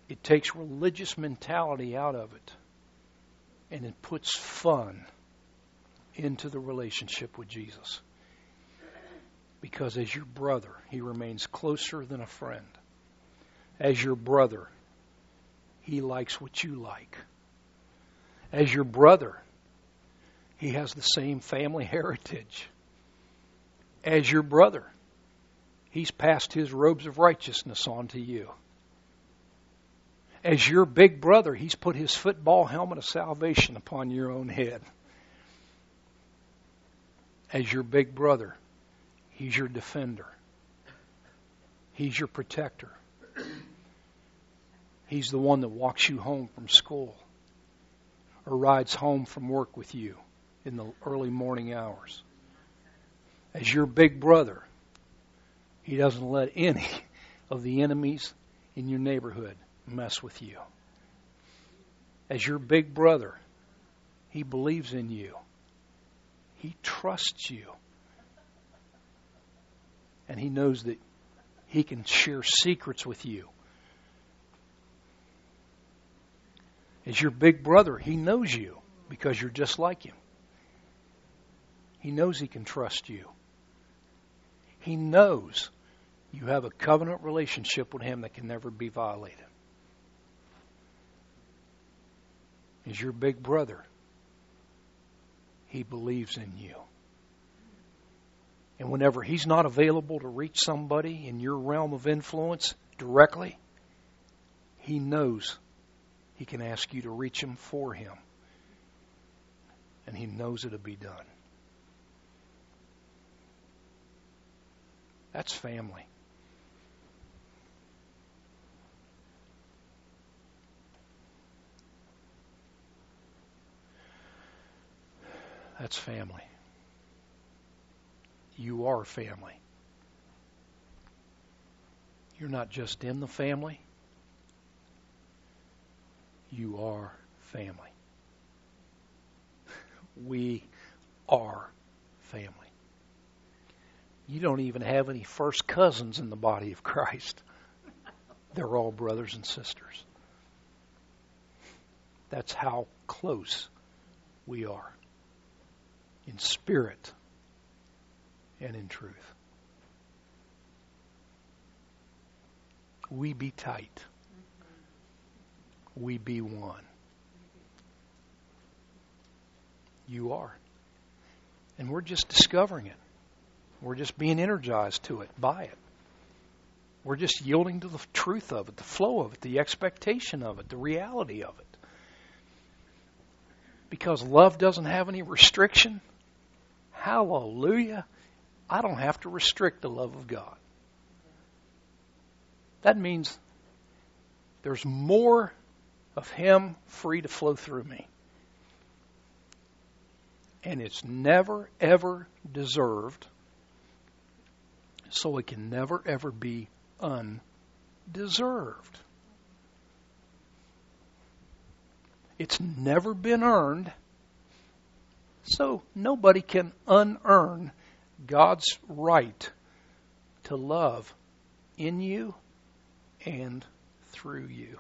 It takes religious mentality out of it, and it puts fun into the relationship with Jesus. Because as your brother, He remains closer than a friend. As your brother, He likes what you like. As your brother, He has the same family heritage. As your brother, He's passed His robes of righteousness on to you. As your big brother, He's put His football helmet of salvation upon your own head. As your big brother, He's your defender. He's your protector. He's the one that walks you home from school or rides home from work with you in the early morning hours. As your big brother, He doesn't let any of the enemies in your neighborhood mess with you. As your big brother, He believes in you. He trusts you. And He knows that He can share secrets with you. As your big brother, He knows you because you're just like Him. He knows He can trust you. He knows you have a covenant relationship with Him that can never be violated. As your big brother, He believes in you. And whenever He's not available to reach somebody in your realm of influence directly, He knows He can ask you to reach them for Him. And He knows it'll be done. That's family. That's family. You are family. You're not just in the family. You are family. We are family. You don't even have any first cousins in the body of Christ. They're all brothers and sisters. That's how close we are. In spirit and in truth. We be tight. We be one. You are. And we're just discovering it. We're just being energized to it, by it. We're just yielding to the truth of it, the flow of it, the expectation of it, the reality of it. Because love doesn't have any restriction. Hallelujah. I don't have to restrict the love of God. That means there's more of Him free to flow through me. And it's never, ever deserved. So it can never, ever be undeserved. It's never been earned. So nobody can unearn God's right to love in you and through you.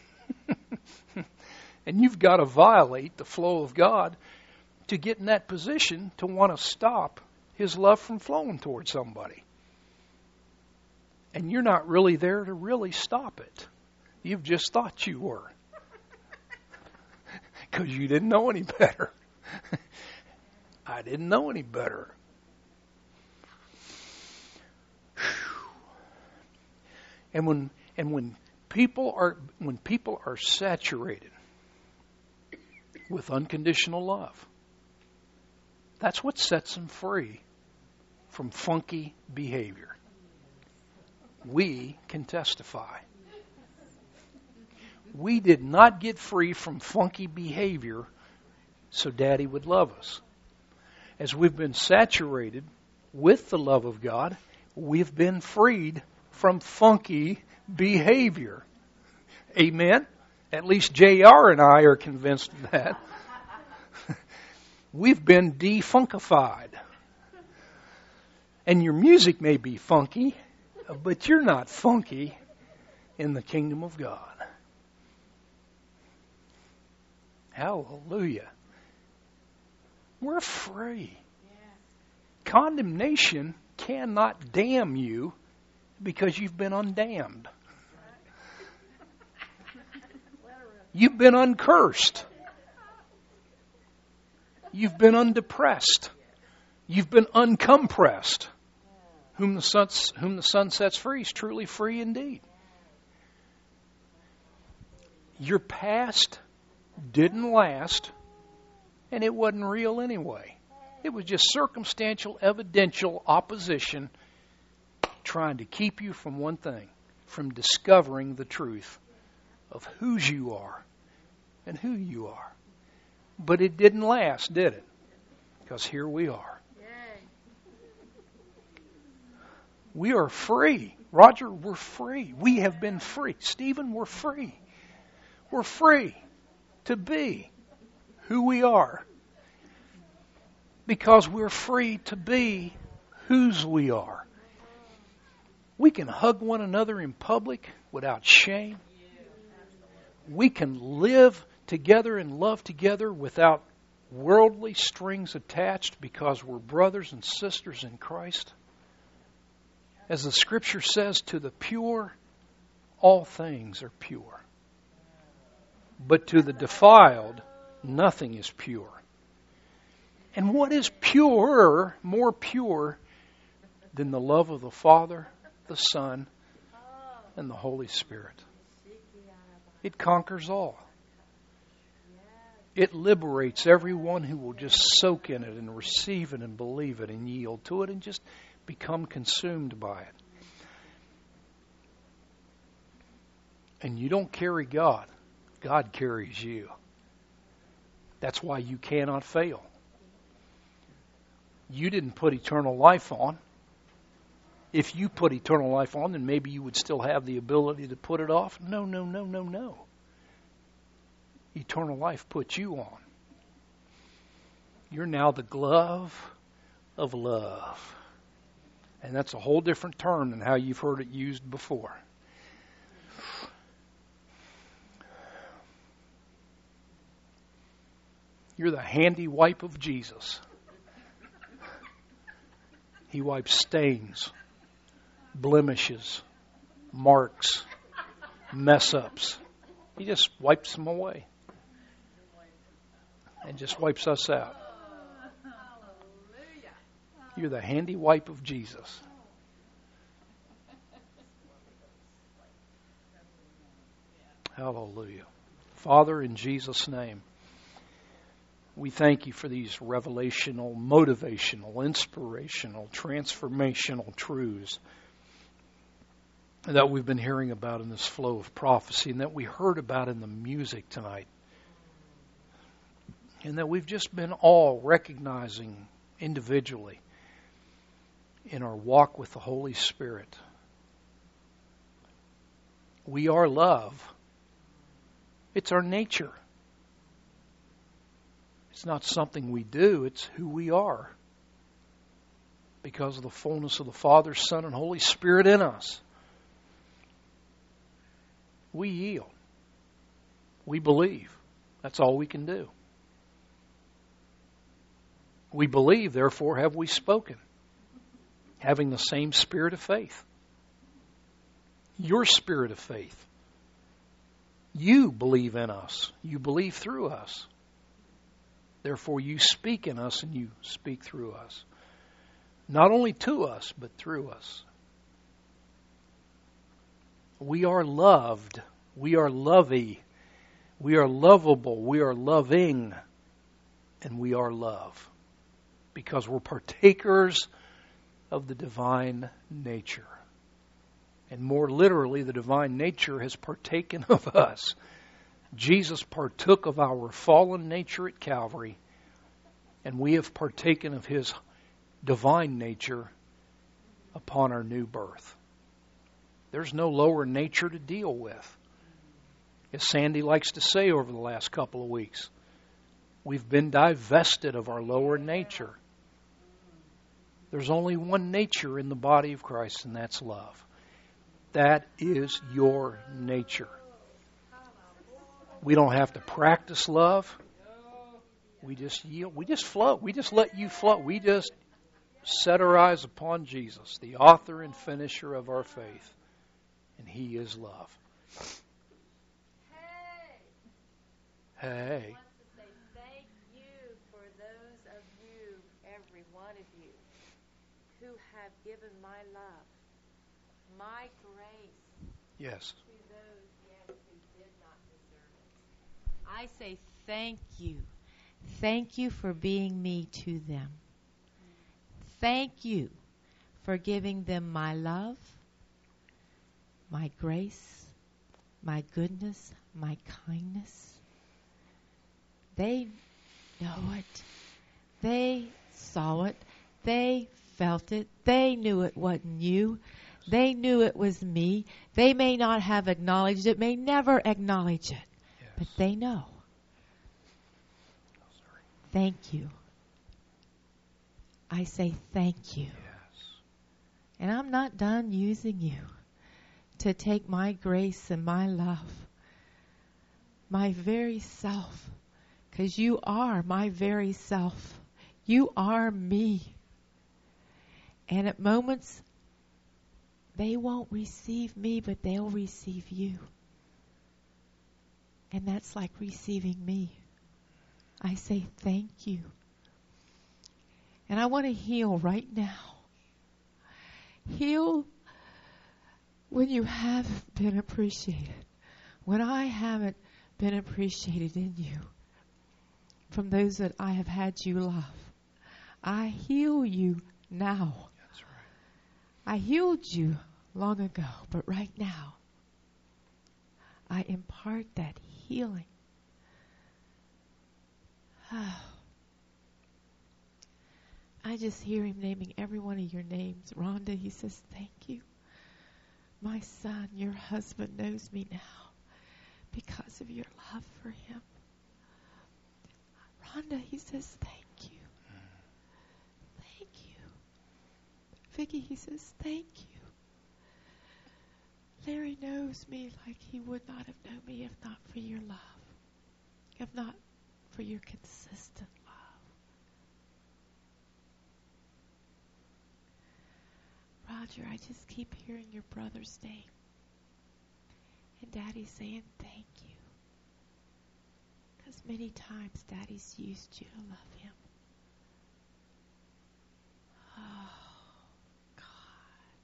And you've got to violate the flow of God to get in that position to want to stop His love from flowing towards somebody. And you're not really there to really stop it. You've just thought you were. Because you didn't know any better. I didn't know any better. And when people are saturated with unconditional love, that's what sets them free from funky behavior. We can testify. We did not get free from funky behavior so Daddy would love us. As we've been saturated with the love of God, we've been freed from funky behavior. Amen? At least JR and I are convinced of that. We've been defunkified. And your music may be funky, but you're not funky in the kingdom of God. Hallelujah. We're free. Condemnation cannot damn you because you've been undamned. You've been uncursed. You've been undepressed. You've been uncompressed. Whom the Son sets free is truly free indeed. Your past didn't last, and it wasn't real anyway. It was just circumstantial, evidential opposition trying to keep you from one thing, from discovering the truth of whose you are and who you are. But it didn't last, did it? Because here we are. We are free. Roger, we're free. We have been free. Stephen, we're free. We're free to be who we are. Because we're free to be whose we are. We can hug one another in public without shame. We can live together and love together without worldly strings attached because we're brothers and sisters in Christ. As the Scripture says, to the pure, all things are pure. But to the defiled, nothing is pure. And what is purer, more pure, than the love of the Father, the Son, and the Holy Spirit? It conquers all. It liberates everyone who will just soak in it and receive it and believe it and yield to it and just become consumed by it. And you don't carry God. God carries you. That's why you cannot fail. You didn't put eternal life on. If you put eternal life on, then maybe you would still have the ability to put it off. No. Eternal life puts you on. You're now the glove of love. And that's a whole different term than how you've heard it used before. You're the handy wipe of Jesus. He wipes stains, blemishes, marks, mess-ups. He just wipes them away. And just wipes us out. You're the handy wipe of Jesus. Hallelujah. Father, in Jesus' name, we thank you for these revelational, motivational, inspirational, transformational truths that we've been hearing about in this flow of prophecy and that we heard about in the music tonight. And that we've just been all recognizing individually in our walk with the Holy Spirit. We are love. It's our nature. It's not something we do, it's who we are. Because of the fullness of the Father, Son, and Holy Spirit in us. We yield. We believe. That's all we can do. We believe, therefore have we spoken. Having the same spirit of faith. Your spirit of faith. You believe in us. You believe through us. Therefore you speak in us and you speak through us. Not only to us, but through us. We are loved. We are lovey. We are lovable. We are loving. And we are love. Because we're partakers of the divine nature. And more literally, the divine nature has partaken of us. Jesus partook of our fallen nature at Calvary, and we have partaken of His divine nature upon our new birth. There's no lower nature to deal with. As Sandy likes to say over the last couple of weeks, we've been divested of our lower nature. There's only one nature in the body of Christ, and that's love. That is your nature. We don't have to practice love. We just yield. We just float. We just let you float. We just set our eyes upon Jesus, the author and finisher of our faith. And He is love. Hey. I want to say thank you for those of you, every one of you, who have given my love, my grace Yes. to those, yes, who did not deserve it. I say thank you. Thank you for being me to them. Thank you for giving them my love, my grace, my goodness, my kindness. They know it. They saw it. They felt it. They knew it wasn't you. They knew it was me. They may not have acknowledged it, may never acknowledge it, but they know. Thank you. I say thank you. Yes. And I'm not done using you to take my grace and my love, my very self, because you are my very self. You are me. And at moments, they won't receive me, but they'll receive you. And that's like receiving me. I say thank you. And I want to heal right now. Heal when you haven't been appreciated. When I haven't been appreciated in you. From those that I have had you love. I heal you now. That's right. I healed you long ago, but right now, I impart that healing. I just hear Him naming every one of your names. Rhonda, He says, thank you. My son, your husband knows me now because of your love for him. Rhonda, He says, thank you. Thank you. Vicki, He says, thank you. Larry knows me like he would not have known me if not for your love. If not for your consistent love. Roger, I just keep hearing your brother's name. And Daddy's saying thank you. Because many times Daddy's used you to love him. Oh, God.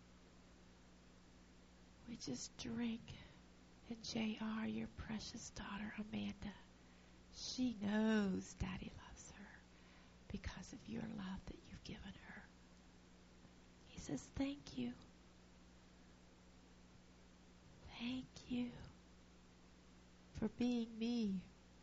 We just drink in JR, your precious daughter, Amanda. She knows Daddy loves her because of your love that you've given her. He says, thank you. Thank you for being me.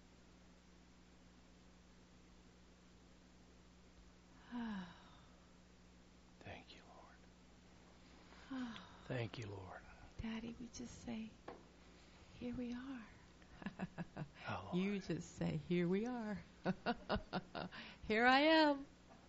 Thank you, Lord. Thank you, Lord. Daddy, we just say, here we are. Oh, You just say, here we are. Here I am.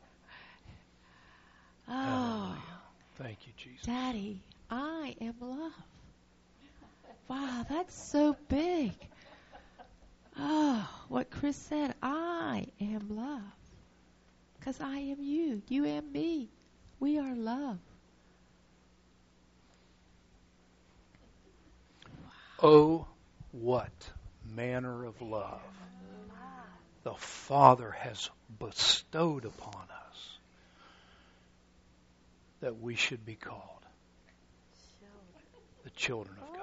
Oh, hallelujah. Thank you, Jesus. Daddy, I am love. Wow, that's so big. Oh, what Chris said, I am love. Because I am you. You am me. We are love. Oh, what manner of love the Father has bestowed upon us that we should be called the children of God.